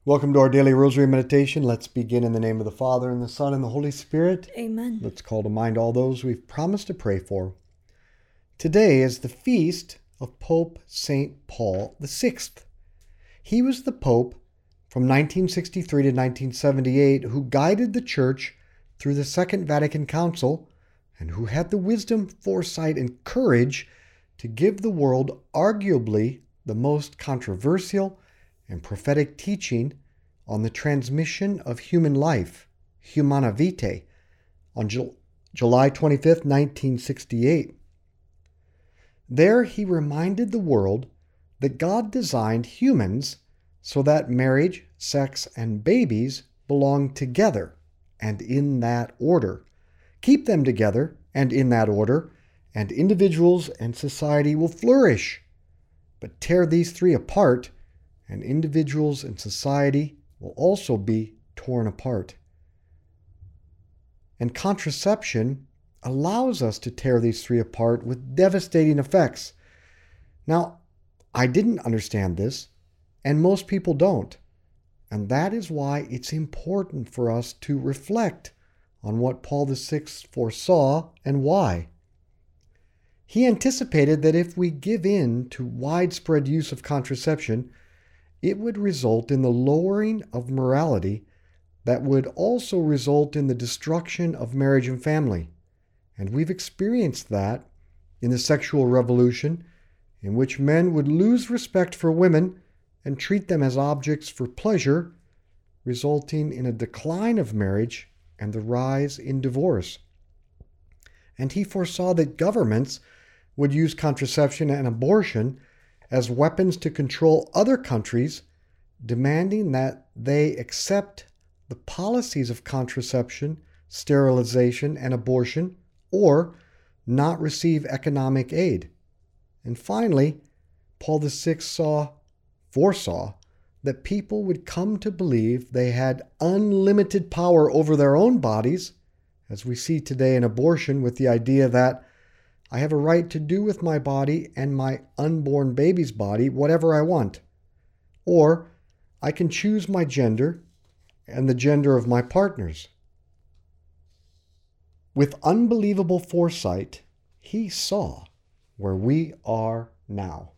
Welcome to our daily rosary meditation. Let's begin in the name of the Father, and the Son, and the Holy Spirit. Amen. Let's call to mind all those we've promised to pray for. Today is the feast of Pope St. Paul VI. He was the Pope from 1963 to 1978 who guided the Church through the Second Vatican Council and who had the wisdom, foresight, and courage to give the world arguably the most controversial and prophetic teaching on the transmission of human life, Humanae Vitae, on July 25, 1968. There he reminded the world that God designed humans so that marriage, sex, and babies belong together and in that order. Keep them together and in that order, and individuals and society will flourish. But tear these three apart, and individuals and society will also be torn apart. And contraception allows us to tear these three apart with devastating effects. Now, I didn't understand this, and most people don't. And that is why it's important for us to reflect on what Paul VI foresaw and why. He anticipated that if we give in to widespread use of contraception, it would result in the lowering of morality that would also result in the destruction of marriage and family. And we've experienced that in the sexual revolution, in which men would lose respect for women and treat them as objects for pleasure, resulting in a decline of marriage and the rise in divorce. And he foresaw that governments would use contraception and abortion as weapons to control other countries, demanding that they accept the policies of contraception, sterilization, and abortion, or not receive economic aid. And finally, Paul VI foresaw that people would come to believe they had unlimited power over their own bodies, as we see today in abortion, with the idea that I have a right to do with my body and my unborn baby's body whatever I want. Or I can choose my gender and the gender of my partners. With unbelievable foresight, he saw where we are now.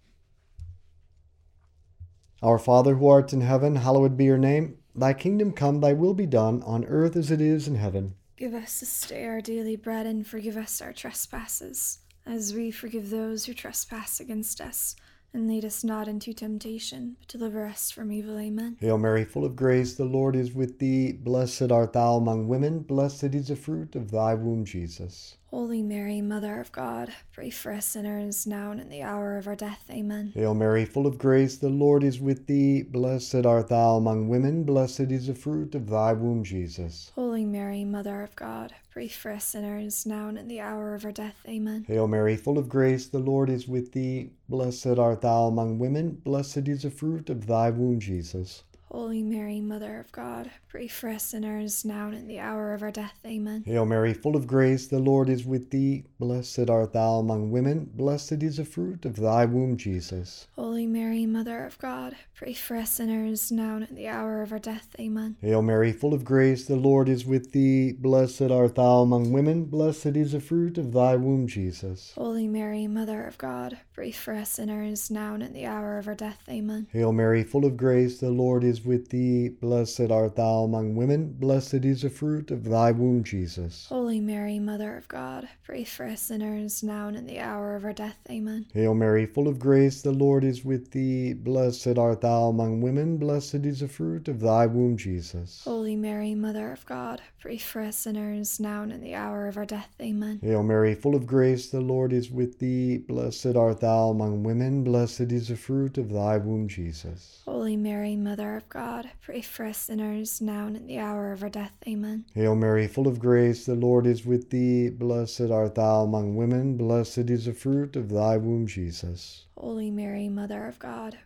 Our Father who art in heaven, hallowed be your name. Thy kingdom come, thy will be done, on earth as it is in heaven. Give us this day our daily bread, and forgive us our trespasses, as we forgive those who trespass against us. And lead us not into temptation, but deliver us from evil. Amen. Hail Mary, full of grace, the Lord is with thee. Blessed art thou among women, blessed is the fruit of thy womb, Jesus. Holy Mary, Mother of God, pray for us sinners, now and in the hour of our death. Amen. Hail Mary, full of grace, the Lord is with thee. Blessed art thou among women, blessed is the fruit of thy womb, Jesus. Holy Mary, Mother of God, pray for us sinners, now and in the hour of our death. Amen. Hail Mary, full of grace, the Lord is with thee. Blessed art thou among women, blessed is the fruit of thy womb, Jesus. Holy Mary, Mother of God, pray for us sinners, now and in the hour of our death. Amen. Hail Mary, full of grace, the Lord is with thee. Blessed art thou among women, blessed is the fruit of thy womb, Jesus. Holy Mary, Mother of God, pray for us sinners, now and in the hour of our death. Amen. Hail Mary, full of grace, the Lord is with thee. Blessed art thou among women, blessed is the fruit of thy womb, Jesus. Holy Mary, Mother of God, pray for us sinners, now and in the hour of our death. Amen. Hail Mary, full of grace, the Lord is with thee. Blessed art thou among women, blessed is the fruit of thy womb, Jesus. Holy Mary, Mother of God, pray for us sinners, now and in the hour of our death. Amen. Hail Mary, full of grace, the Lord is with thee. Blessed art thou among women, blessed is the fruit of thy womb, Jesus. Holy Mary, Mother of God, pray for us sinners, now and in the hour of our death. Amen. Hail Mary, full of grace, the Lord is with thee. Blessed art thou among women, blessed is the fruit of thy womb, Jesus. Holy Mary, Mother of God, pray for us sinners, now and in the hour of our death. Amen. Hail Mary, full of grace, the Lord is with thee. Blessed art thou among women, blessed is the fruit of thy womb, Jesus. Holy Mary, Mother of God,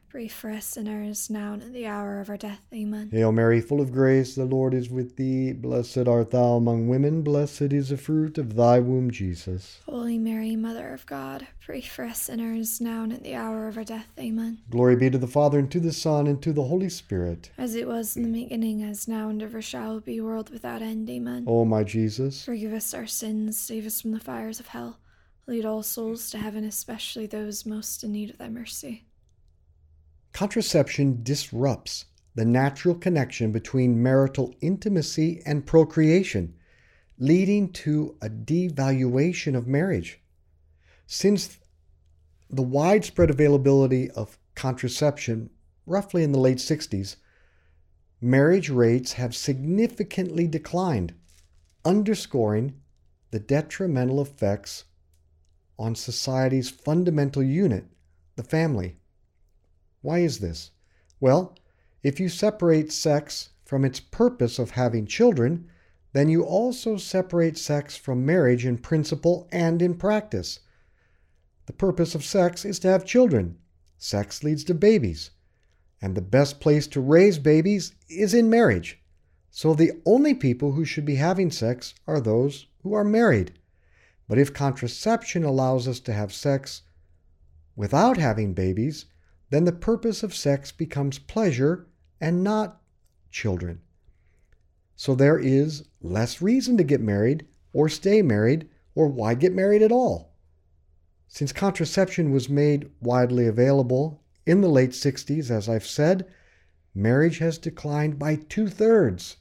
pray for us sinners, now and at the hour of our death. Amen. Hail Mary, full of grace, the Lord is with thee. Blessed art thou among women, blessed is the fruit of thy womb, Jesus. Holy Mary, Mother of God, pray for us sinners, now and at the hour of our death. Amen. Glory be to the Father, and to the Son, and to the Holy Spirit. As it was in the beginning, as now, and ever shall be, world without end. Amen. O my Jesus, Forgive us our sins, save us from the fires of hell. Lead all souls to heaven, especially those most in need of thy mercy. contraception disrupts the natural connection between marital intimacy and procreation, leading to a devaluation of marriage. Since the widespread availability of contraception, roughly in the late 60s, marriage rates have significantly declined, underscoring the detrimental effects on society's fundamental unit, the family. Why is this? Well, if you separate sex from its purpose of having children, then you also separate sex from marriage in principle and in practice. The purpose of sex is to have children. Sex leads to babies. And the best place to raise babies is in marriage. So the only people who should be having sex are those who are married. But if contraception allows us to have sex without having babies, then the purpose of sex becomes pleasure and not children. So there is less reason to get married or stay married, or why get married at all? Since contraception was made widely available in the late 60s, as I've said, marriage has declined by 2/3,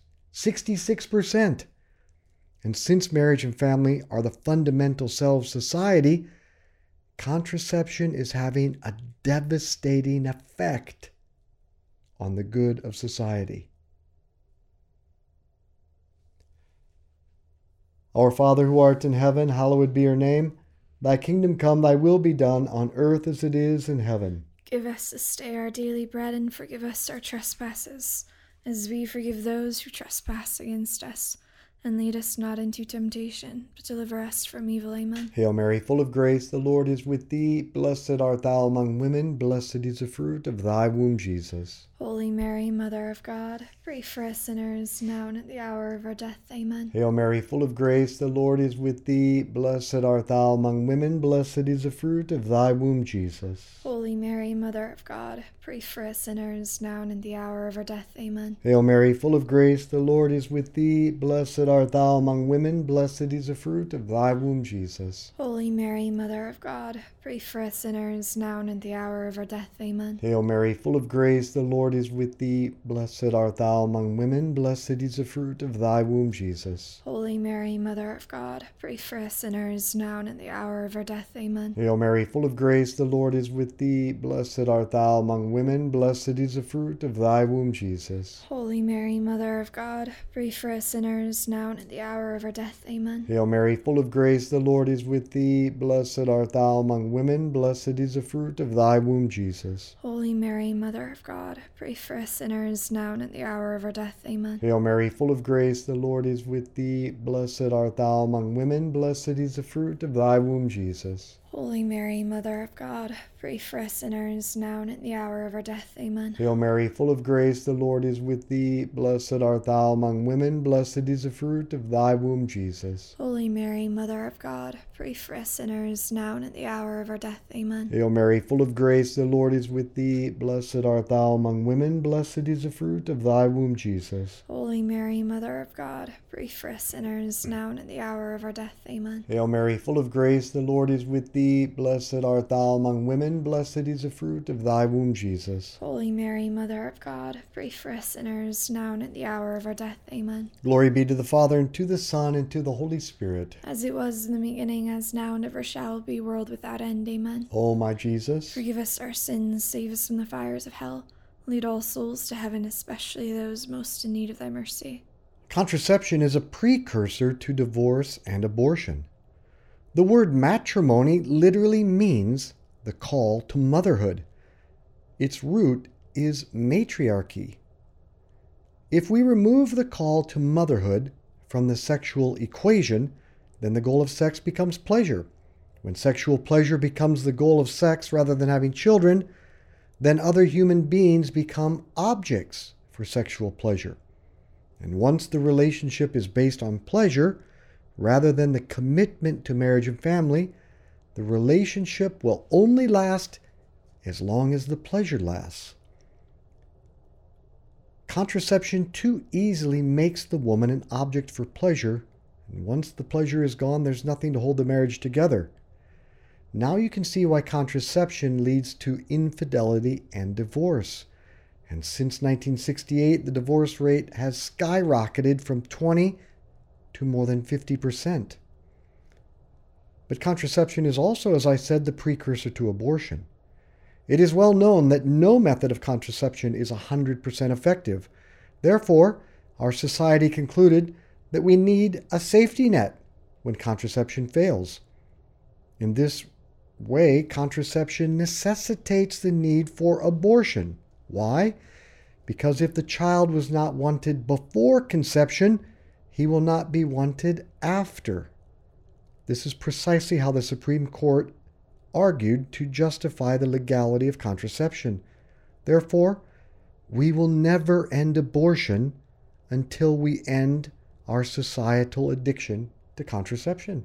66%. And since marriage and family are the fundamental selves of society, contraception is having a devastating effect on the good of society. Our Father who art in heaven, hallowed be your name. Thy kingdom come, thy will be done, on earth as it is in heaven. Give us this day our daily bread, and forgive us our trespasses, as we forgive those who trespass against us. And lead us not into temptation, but deliver us from evil. Amen. Hail Mary, full of grace, the Lord is with thee. Blessed art thou among women, blessed is the fruit of thy womb, Jesus. Holy Mary, Mother of God, pray for us sinners, now and at the hour of our death. Amen. Hail Mary, full of grace, the Lord is with thee. Blessed art thou among women, blessed is the fruit of thy womb, Jesus. Holy Mary, Mother of God, pray for us sinners, now and at the hour of our death. Amen. Hail Mary, full of grace, the Lord is with thee. Blessed art thou among women, blessed is the fruit of thy womb, Jesus. Holy Mary, Mother of God, pray for us sinners, now and at the hour of our death. Amen. Hail Mary, full of grace, the Lord is with thee. Blessed art thou among women, blessed is the fruit of thy womb, Jesus. Holy Mary, Mother of God, pray for us sinners, now and at the hour of our death. Amen. Hail Mary, full of grace, the Lord is with thee. Blessed art thou among women, blessed is the fruit of thy womb, Jesus. Holy Mary, Mother of God, pray for us sinners, now and at the hour of our death. Amen. Hail Mary, full of grace, the Lord is with thee. Blessed art thou among women, blessed is the fruit of thy womb, Jesus. Holy Mary, Mother of God, pray for us sinners, now and at the hour of our death. Amen. Hail Mary, full of grace, the Lord is with thee. Blessed art thou among women, blessed is the fruit of thy womb, Jesus. Holy Mary, Mother of God, pray for us sinners, now and at the hour of our death. Amen. Hail Mary, full of grace, the Lord is with thee. Blessed art thou among women, blessed is the fruit of thy womb, Jesus. Holy Mary, Mother of God, pray for us sinners, now and at the hour of our death. Amen. Hail Mary, full of grace, the Lord is with thee. Blessed art thou among women, blessed is the fruit of thy womb, Jesus. Holy Mary, Mother of God, pray for us sinners, now and at the hour of our death. Amen. Hail Mary, full of grace, the Lord is with thee. Blessed art thou among women, blessed is the fruit of thy womb, Jesus. Holy Mary, Mother of God, pray for us sinners, now and at the hour of our death. Amen. Glory be to the Father, and to the Son, and to the Holy Spirit. As it was in the beginning, as now, and ever shall be, world without end. Amen. O my Jesus, Forgive us our sins, save us from the fires of hell. Lead all souls to heaven, especially those most in need of thy mercy. contraception is a precursor to divorce and abortion. The word matrimony literally means the call to motherhood. Its root is matriarchy. If we remove the call to motherhood from the sexual equation, then the goal of sex becomes pleasure. When sexual pleasure becomes the goal of sex rather than having children, then other human beings become objects for sexual pleasure. And once the relationship is based on pleasure, rather than the commitment to marriage and family, the relationship will only last as long as the pleasure lasts. Contraception too easily makes the woman an object for pleasure, and once the pleasure is gone, there's nothing to hold the marriage together. Now you can see why contraception leads to infidelity and divorce. And since 1968, the divorce rate has skyrocketed from 20 to more than 50%. But contraception is also, as I said, the precursor to abortion. It is well known that no method of contraception is 100% effective. Therefore, our society concluded that we need a safety net when contraception fails. In this way, contraception necessitates the need for abortion. Why? Because if the child was not wanted before conception, he will not be wanted after. This is precisely how the Supreme Court argued to justify the legality of contraception. Therefore, we will never end abortion until we end our societal addiction to contraception.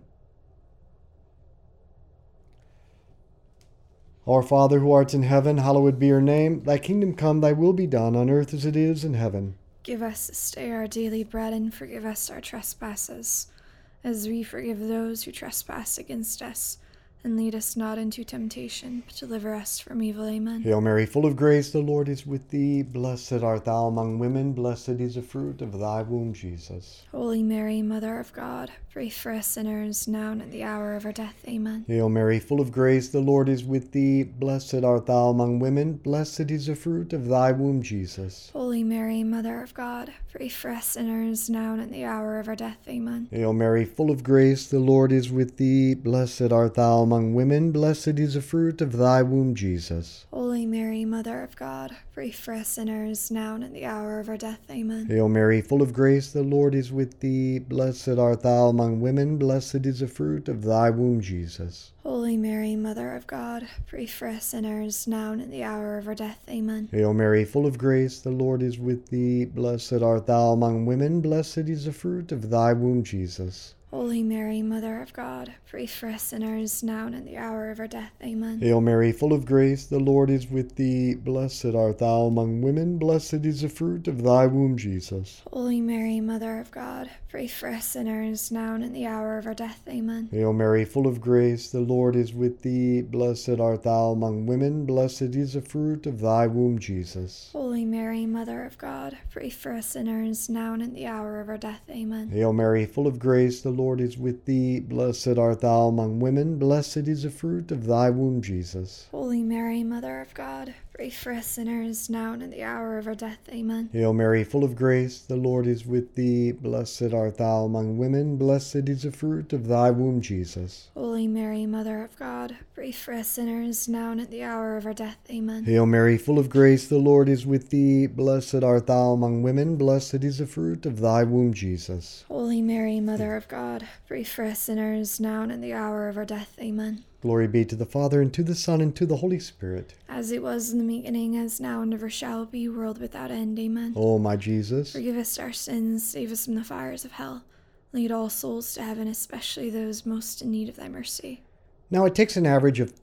Our Father who art in heaven, hallowed be your name. Thy kingdom come, thy will be done on earth as it is in heaven. Give us this day our daily bread, and forgive us our trespasses, as we forgive those who trespass against us. And lead us not into temptation, but deliver us from evil. Amen. Hail Mary, full of grace, the Lord is with thee. Blessed art thou among women, blessed is the fruit of thy womb, Jesus. Holy Mary, Mother of God, pray for us sinners, now and at the hour of our death. Amen. Hail Mary, full of grace, the Lord is with thee. Blessed art thou among women, blessed is the fruit of thy womb, Jesus. Holy Mary, Mother of God, pray for us sinners, now and at the hour of our death. Amen. Hail Mary, full of grace, the Lord is with thee. Blessed art thou among women, blessed is the fruit of thy womb, Jesus. Holy Mary, Mother of God, pray for us sinners, now and at the hour of our death. Amen. Hail Mary, full of grace, the Lord is with thee. Blessed art thou among women, blessed is the fruit of thy womb, Jesus. Holy Mary, Mother of God, pray for us sinners, now and at the hour of our death. Amen. Hail Mary, full of grace, the Lord is with thee. Blessed art thou among women, blessed is the fruit of thy womb, Jesus. Holy Mary, Mother of God, pray for us sinners, now and at the hour of our death. Amen. Hail Mary, full of grace, the Lord is with thee. Blessed art thou among women, blessed is the fruit of thy womb, Jesus. Holy Mary, Mother of God, pray for us sinners, now and at the hour of our death. Amen. Hail Mary, full of grace, the Lord is with thee. Blessed art thou among women, blessed is the fruit of thy womb, Jesus. Holy Mary, Mother of God, pray for us sinners, now and at the hour of our death. Amen. Hail Mary, full of grace, the Lord is with thee. Blessed art thou among women, blessed is the fruit of thy womb, Jesus. Holy Mary, Mother of God, pray for us sinners, now and at the hour of our death. Amen. Hail Mary, full of grace, the Lord is with thee. Blessed art thou among women, blessed is the fruit of thy womb, Jesus. Holy Mary, Mother of God, pray for us sinners, now and at the hour of our death. Amen. Hail Mary, full of grace, the Lord is with thee. Blessed art thou among women, blessed is the fruit of thy womb, Jesus. Holy Mary, Mother of God, pray for us sinners, now and at the hour of our death. Amen. Glory be to the Father, and to the Son, and to the Holy Spirit. As it was in the beginning, as now, and ever shall be, world without end. Amen. O my Jesus, forgive us our sins, save us from the fires of hell. Lead all souls to heaven, especially those most in need of thy mercy. Now it takes an average of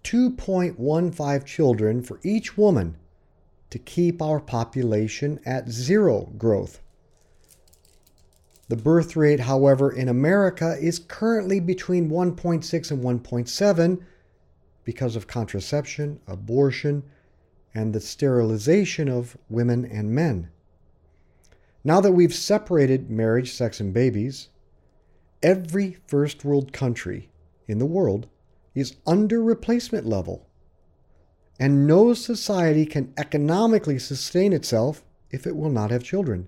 2.15 children for each woman to keep our population at zero growth. The birth rate, however, in America is currently between 1.6 and 1.7 because of contraception, abortion, and the sterilization of women and men. Now that we've separated marriage, sex, and babies, every first world country in the world is under replacement level, and no society can economically sustain itself if it will not have children.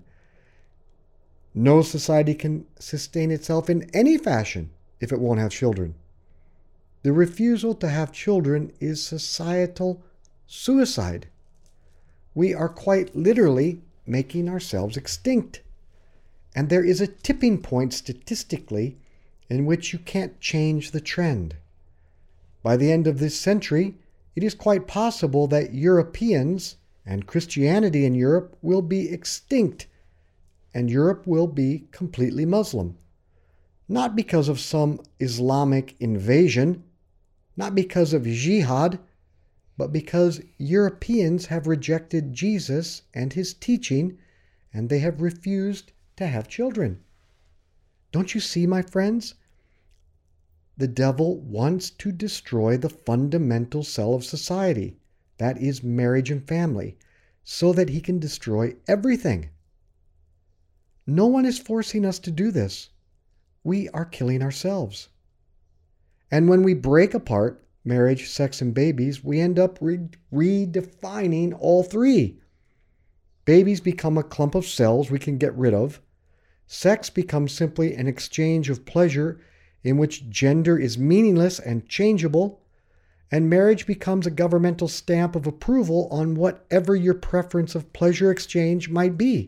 No society can sustain itself in any fashion if it won't have children. The refusal to have children is societal suicide. We are quite literally making ourselves extinct. And there is a tipping point statistically in which you can't change the trend. By the end of this century, it is quite possible that Europeans and Christianity in Europe will be extinct and Europe will be completely Muslim. Not because of some Islamic invasion, not because of jihad, but because Europeans have rejected Jesus and his teaching, and they have refused to have children. Don't you see, my friends? The devil wants to destroy the fundamental cell of society, that is marriage and family, so that he can destroy everything. No one is forcing us to do this. We are killing ourselves. And when we break apart marriage, sex, and babies, we end up redefining all three. Babies become a clump of cells we can get rid of. Sex becomes simply an exchange of pleasure in which gender is meaningless and changeable. And marriage becomes a governmental stamp of approval on whatever your preference of pleasure exchange might be.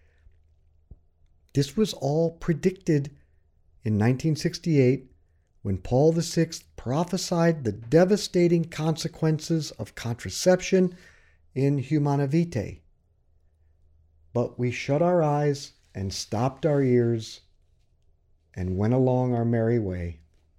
This was all predicted in 1968 when Paul VI prophesied the devastating consequences of contraception in Humanae Vitae. But we shut our eyes and stopped our ears and went along our merry way.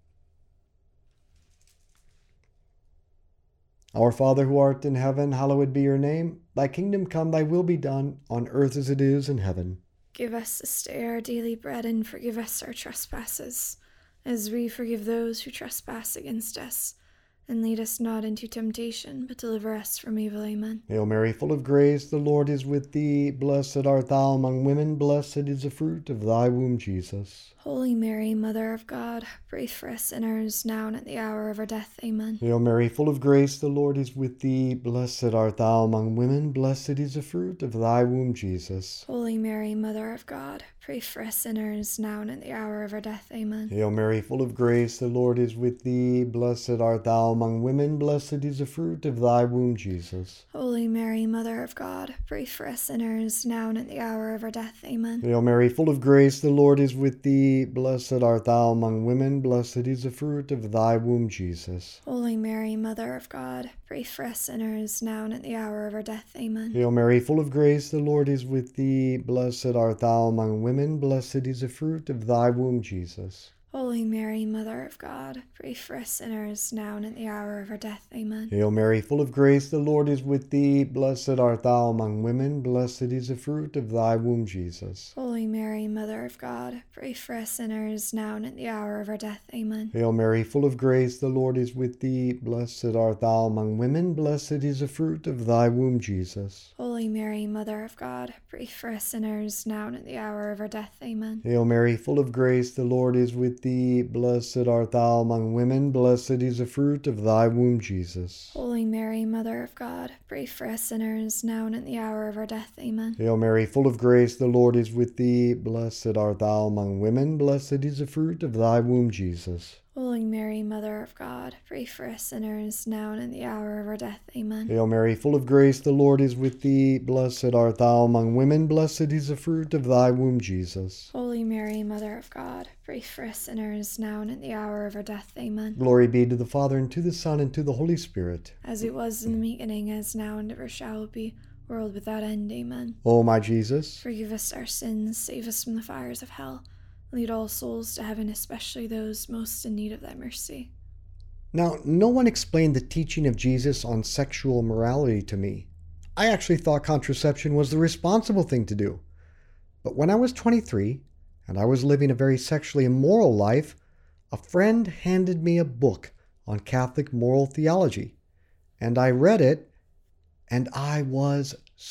Our Father who art in heaven, hallowed be your name. Thy kingdom come, thy will be done, on earth as it is in heaven. Give us this day our daily bread, and forgive us our trespasses, as we forgive those who trespass against us. And lead us not into temptation, but deliver us from evil. Amen. Hail Mary, full of grace, the Lord is with thee. Blessed art thou among women, blessed is the fruit of thy womb, Jesus. Holy Mary, Mother of God, pray for us sinners, now and at the hour of our death. Amen. Hail Mary, full of grace, the Lord is with thee. Blessed art thou among women, blessed is the fruit of thy womb, Jesus. Holy Mary, Mother of God, pray for us sinners, now and at the hour of our death. Amen. Hail Mary, full of grace, the Lord is with thee. Blessed art thou among women, blessed is the fruit of thy womb, Jesus. Holy Mary, Mother of God, pray for us sinners, now and at the hour of our death. Amen. Hail Mary, full of grace, the Lord is with thee. Blessed art thou among women, blessed is the fruit of thy womb, Jesus. Holy Mary, Mother of God, pray for us sinners, now and at the hour of our death. Amen. Hail Mary, full of grace, the Lord is with thee. Blessed art thou among women, blessed is the fruit of thy womb, Jesus. Holy Mary, Mother of God, pray for us sinners, now and at the hour of our death. Amen. Hail Mary, full of grace, the Lord is with thee. Blessed art thou among women, blessed is the fruit of thy womb, Jesus. Holy Mary, Mother of God, pray for us sinners, now and at the hour of our death. Amen. Hail Mary, full of grace, the Lord is with thee. Blessed art thou among women, blessed is the fruit of thy womb, Jesus. Holy Mary, Mother of God, pray for us sinners, now and at the hour of our death. Amen. Hail Mary, full of grace, the Lord is with thee. Blessed art thou among women, blessed is the fruit of thy womb, Jesus. Holy Mary, Mother of God, pray for us sinners, now and at the hour of our death. Amen. Hail Mary, full of grace, the Lord is with thee. Blessed art thou among women, blessed is the fruit of thy womb, Jesus. Holy Mary, Mother of God, pray for us sinners, now and at the hour of our death. Amen. Hail Mary, full of grace, the Lord is with thee. Blessed art thou among women, blessed is the fruit of thy womb, Jesus. Holy Mary, Mother of God, pray for us sinners, now and at the hour of our death. Amen. Glory be to the Father, and to the Son, and to the Holy Spirit. As it was in the beginning, as now, and ever shall be, world without end. Amen. O my Jesus, forgive us our sins, save us from the fires of hell. Lead all souls to heaven, especially those most in need of thy mercy. Now, no one explained the teaching of Jesus on sexual morality to me. I actually thought contraception was the responsible thing to do. But when I was 23, and I was living a very sexually immoral life, a friend handed me a book on Catholic moral theology. And I read it, and I was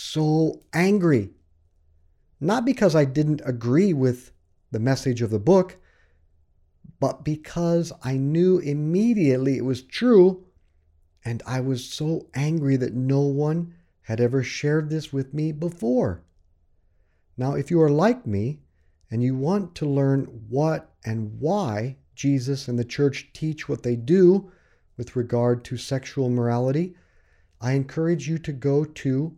so angry. Not because I didn't agree with the message of the book, but because I knew immediately it was true, and I was so angry that no one had ever shared this with me before. Now, if you are like me, and you want to learn what and why Jesus and the Church teach what they do with regard to sexual morality, I encourage you to go to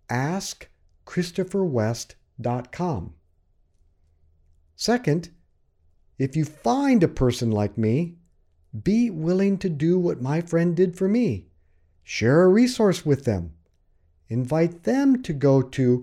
askchristopherwest.com. Second, if you find a person like me, be willing to do what my friend did for me. Share a resource with them. Invite them to go to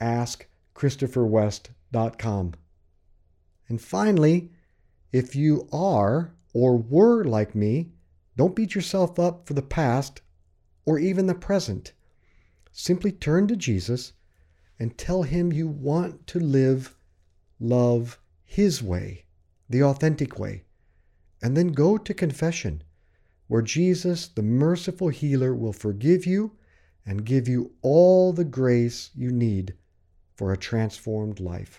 askchristopherwest.com. And finally, if you are or were like me, don't beat yourself up for the past or even the present. Simply turn to Jesus and tell him you want to live, love his way, the authentic way. And then go to confession, where Jesus, the merciful healer, will forgive you and give you all the grace you need for a transformed life.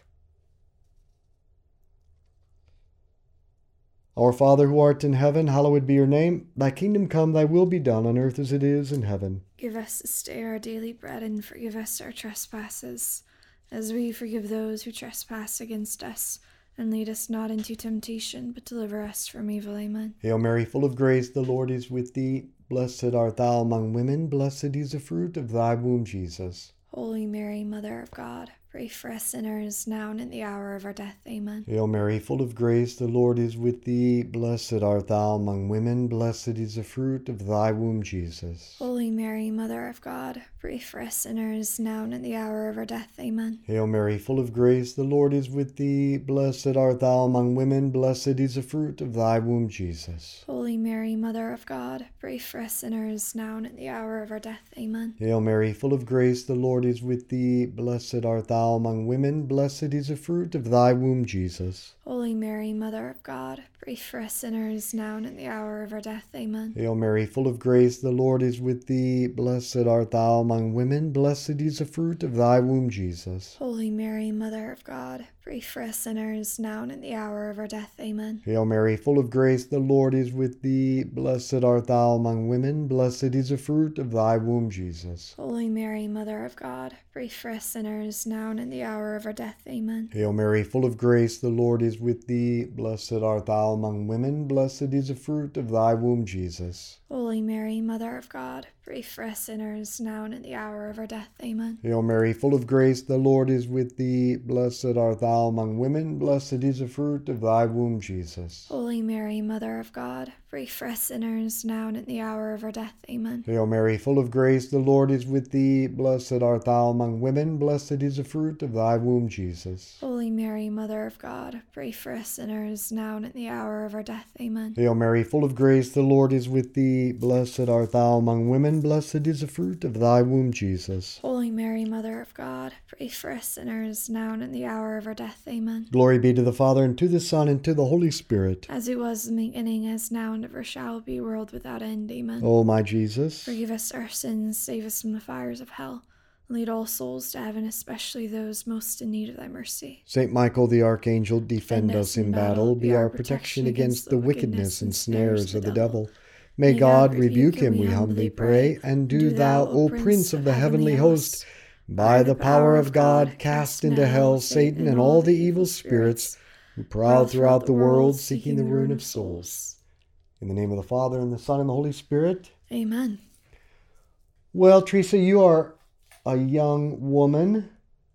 Our Father who art in heaven, hallowed be your name. Thy kingdom come, thy will be done on earth as it is in heaven. Give us this day our daily bread, and forgive us our trespasses, as we forgive those who trespass against us. And lead us not into temptation, but deliver us from evil. Amen. Hail Mary, full of grace, the Lord is with thee. Blessed art thou among women, blessed is the fruit of thy womb, Jesus. Holy Mary, Mother of God, pray for us sinners, now and at the hour of our death. Amen. Hail Mary, full of grace, the Lord is with thee. Blessed art thou among women, blessed is the fruit of thy womb, Jesus. Holy Mary, Mother of God, pray for us sinners, now and at the hour of our death. Amen. Hail Mary, full of grace, the Lord is with thee. Blessed art thou among women, blessed is the fruit of thy womb, Jesus. Holy Mary, Mother of God, pray for us sinners, now and at the hour of our death. Amen. Hail Mary, full of grace, the Lord is with thee. Blessed art thou among women, blessed is the fruit of thy womb, Jesus. Holy Mary, Mother of God, pray for us sinners, now and at the hour of our death. Amen. Hail Mary, full of grace, the Lord is with thee. Blessed art thou among women, blessed is the fruit of thy womb, Jesus. Holy Mary, Mother of God, pray for us sinners, now and at the hour of our death. Amen. Hail Mary, full of grace, the Lord is with thee. Blessed art thou among women, blessed is the fruit of thy womb, Jesus. Holy Mary, Mother of God, pray for us sinners, now and at the hour of our death. Amen. Hail Mary, full of grace, the Lord is with thee. Blessed art thou among women, blessed is the fruit of thy womb, Jesus. Holy Mary, Mother of God, pray for us sinners, now and at the hour of our death. Amen. Hail Mary, full of grace, the Lord is with thee. Blessed art thou among women, blessed is the fruit of thy womb, Jesus. Holy Mary, Mother of God, pray for us sinners, now and at the hour of our death. Amen. Hail Mary, full of grace, the Lord is with thee. Blessed art thou among women, blessed is the fruit of thy womb, Jesus. Holy Mary, Mother of God, pray for us sinners, now and at the hour of our death. Amen. Hail Mary, full of grace, the Lord is with thee. Blessed art thou among women, blessed is the fruit of thy womb, Jesus. Holy Mary, Mother of God, pray for us sinners, now and at the hour of our death. Amen. Glory be to the Father, and to the Son, and to the Holy Spirit. As it was in the beginning, as now, and ever shall be, world without end. Amen. O my Jesus, Forgive us our sins, save us from the fires of hell. Lead all souls to heaven, especially those most in need of thy mercy. Saint Michael the Archangel, defend us in battle. Be our protection against the wickedness and snares of the devil. May God rebuke him, we humbly pray. And do thou, O Prince of the heavenly host, by the power of God, cast into hell Satan and all the evil spirits who prowl throughout the world, seeking the ruin of souls. In the name of the Father, and the Son, and the Holy Spirit. Amen. Well, Teresa, you are a young woman.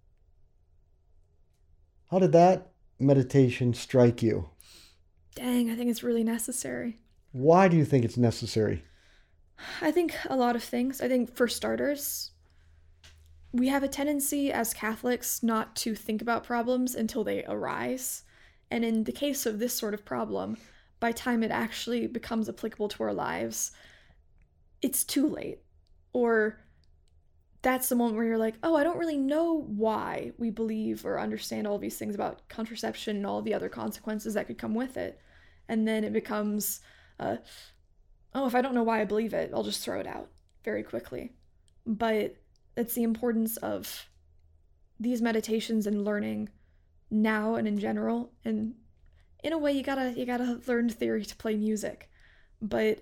How did that meditation strike you? Dang, I think it's really necessary. Why do you think it's necessary? I think a lot of things. I think, for starters, we have a tendency as Catholics not to think about problems until they arise. And in the case of this sort of problem, by the time it actually becomes applicable to our lives, it's too late. Or that's the moment where you're like, oh, I don't really know why we believe or understand all these things about contraception and all the other consequences that could come with it. And then it becomes, oh, if I don't know why I believe it, I'll just throw it out very quickly. But it's the importance of these meditations and learning now and in general. And in a way, you gotta learn theory to play music. But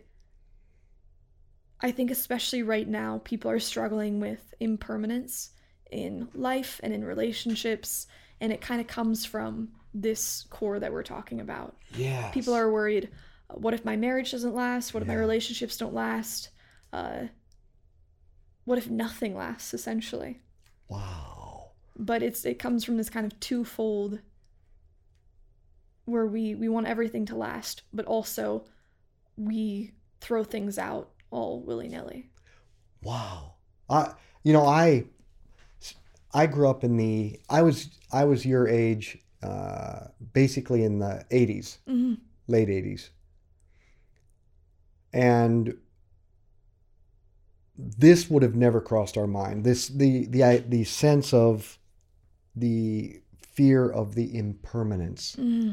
I think especially right now, people are struggling with impermanence in life and in relationships, and it kind of comes from this core that we're talking about. Yes. People are worried, what if my marriage doesn't last? What if my relationships don't last? What if nothing lasts, essentially? Wow. But it comes from this kind of twofold, where we want everything to last, but also we throw things out all willy-nilly. Wow. I you know I grew up in I was your age, basically in the 80s, Hmm. late 80s. And this would have never crossed our mind. The sense of the fear of the impermanence. Hmm.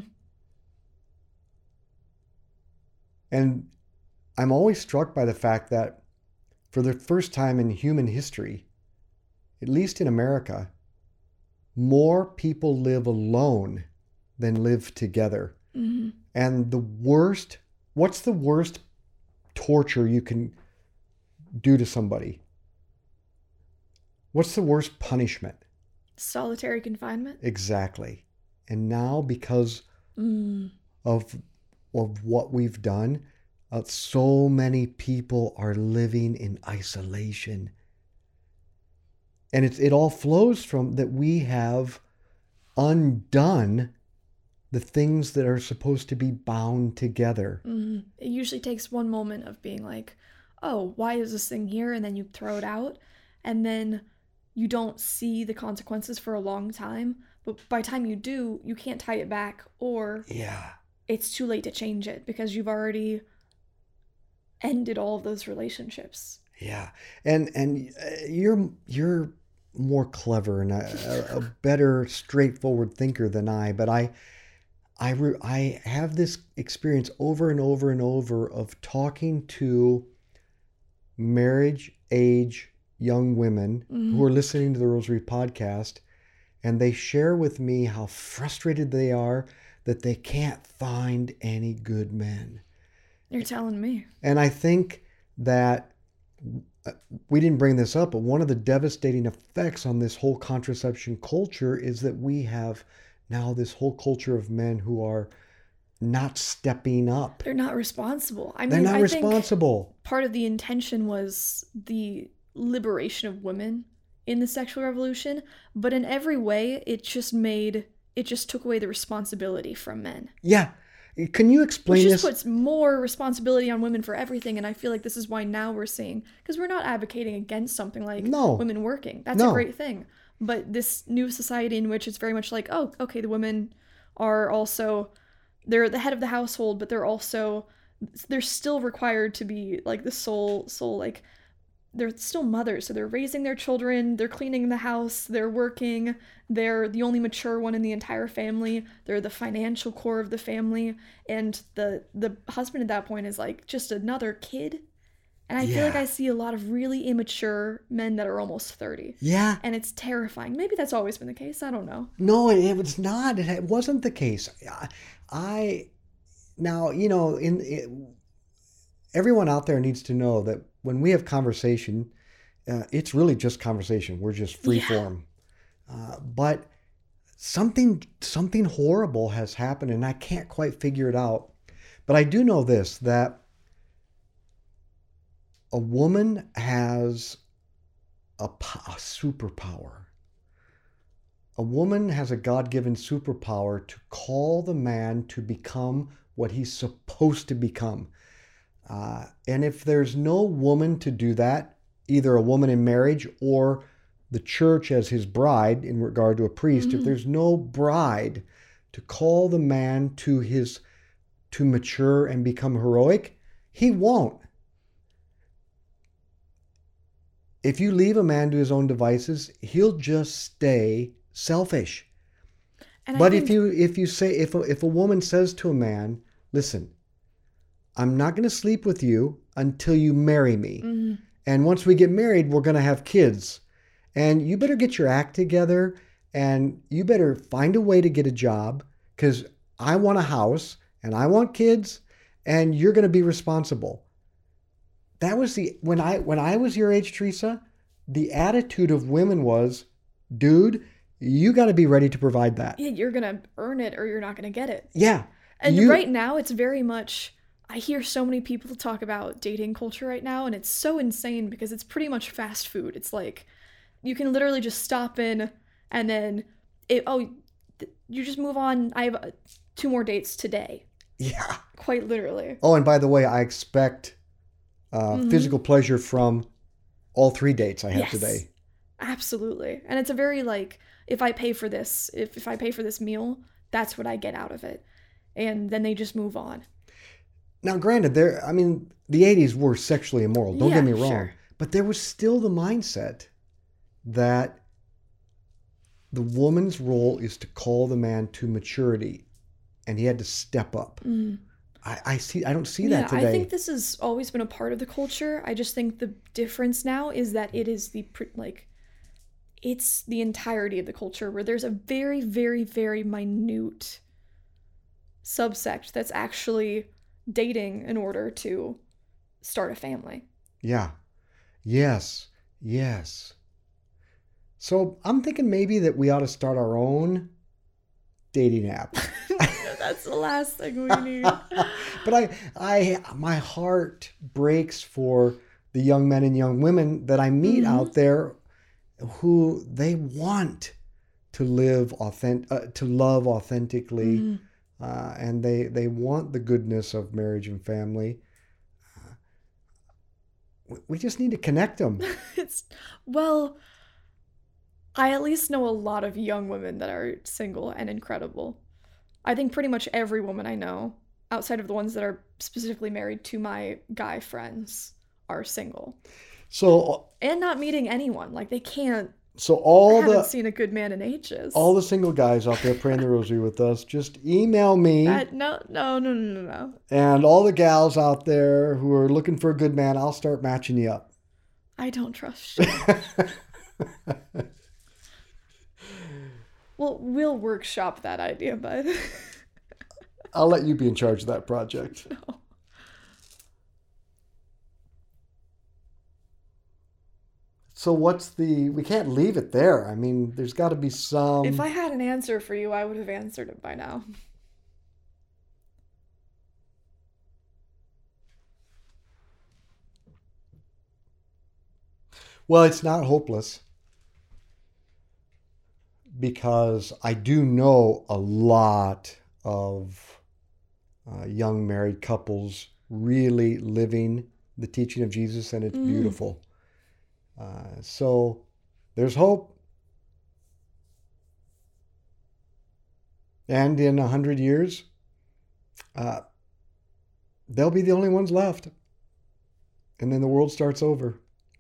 And I'm always struck by the fact that for the first time in human history, at least in America, more people live alone than live together. Hmm. And what's the worst torture you can do to somebody? What's the worst punishment? Solitary confinement. Exactly. And now, because Mm. of what we've done, so many people are living in isolation. And it all flows from that we have undone the things that are supposed to be bound together. Mm. It usually takes one moment of being like, oh, why is this thing here? And then you throw it out. And then you don't see the consequences for a long time. But by the time you do, you can't tie it back, or Yeah. it's too late to change it because you've already ended all of those relationships. Yeah. And you're more clever and a better straightforward thinker than I, but I have this experience over and over and over of talking to marriage age young women who are listening to the Rosary podcast, and they share with me how frustrated they are that they can't find any good men. You're telling me. And I think that we didn't bring this up, but one of the devastating effects on this whole contraception culture is that we have now this whole culture of men who are not stepping up. They're not responsible. I mean, They're not I responsible. think part of the intention was the liberation of women in the sexual revolution, but in every way, it just took away the responsibility from men. Yeah. Can you explain Which this? just puts more responsibility on women for everything, and I feel like this is why now we're seeing, because we're not advocating against something like No. women working. That's No. a great thing. But this new society in which it's very much like, oh, okay, the women are also, they're the head of the household, but they're still required to be like the sole, like, they're still mothers, so they're raising their children, they're cleaning the house, they're working, they're the only mature one in the entire family, they're the financial core of the family, and the husband at that point is like just another kid. And I feel like Yeah. I see a lot of really immature men that are almost 30. Yeah. And it's terrifying. Maybe that's always been the case, I don't know. No, it was not. It wasn't the case. Now, everyone out there needs to know that when we have conversation, it's really just conversation. We're just free form. But something horrible has happened, and I can't quite figure it out. But I do know this, that a woman has a superpower. A woman has a God-given superpower to call the man to become what he's supposed to become. And if there's no woman to do that, either a woman in marriage or the church as his bride in regard to a priest, if there's no bride to call the man to mature and become heroic, he won't. If you leave a man to his own devices, he'll just stay selfish. And But I think, if a woman says to a man, listen, I'm not going to sleep with you until you marry me. And once we get married, we're going to have kids. And you better get your act together, and you better find a way to get a job, because I want a house and I want kids, and you're going to be responsible. That was when I was your age, Teresa, the attitude of women was, dude, you got to be ready to provide that. yeah, you're gonna earn it or you're not gonna get it. Yeah. And right now, it's very much, I hear so many people talk about dating culture right now, and it's so insane because it's pretty much fast food. It's like, you can literally just stop in, and then, you just move on. I have 2 more dates today. Yeah. Quite literally. Oh, and by the way, I expect physical pleasure from all 3 dates I had Yes. today. Absolutely. And it's a very like, if I pay for this meal, that's what I get out of it. And then they just move on. Now, granted, the 80s were sexually immoral. Don't Yeah, get me wrong. sure. But there was still the mindset that the woman's role is to call the man to maturity, and he had to step up. I don't see that today. I think this has always been a part of the culture. I just think the difference now is that it is it's the entirety of the culture, where there's a very, very, very minute subsect that's actually dating in order to start a family. Yeah. Yes. So I'm thinking maybe that we ought to start our own dating app. That's the last thing we need. But my heart breaks for the young men and young women that I meet out there who they want to love authentically, and they want the goodness of marriage and family. We just need to connect them. I at least know a lot of young women that are single and incredible. I think pretty much every woman I know, outside of the ones that are specifically married to my guy friends, are single. And not meeting anyone. Like, they can't. So I haven't seen a good man in ages. All the single guys out there praying the rosary with us, just email me. No. And all the gals out there who are looking for a good man, I'll start matching you up. I don't trust you. Well, we'll workshop that idea, bud. I'll let you be in charge of that project. No. So we can't leave it there. I mean, there's got to be some... If I had an answer for you, I would have answered it by now. Well, it's not hopeless, because I do know a lot of young married couples really living the teaching of Jesus, and it's beautiful. So there's hope. And in 100 years, they'll be the only ones left. And then the world starts over.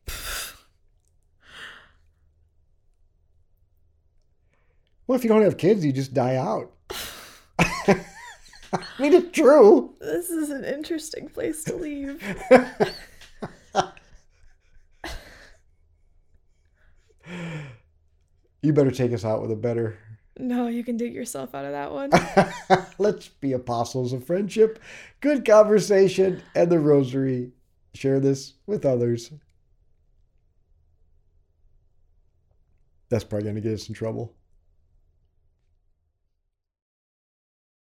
Well, if you don't have kids, you just die out. I mean, it's true. This is an interesting place to leave. You better take us out with a better... No, you can dig yourself out of that one. Let's be apostles of friendship, good conversation, and the rosary. Share this with others. That's probably going to get us in trouble.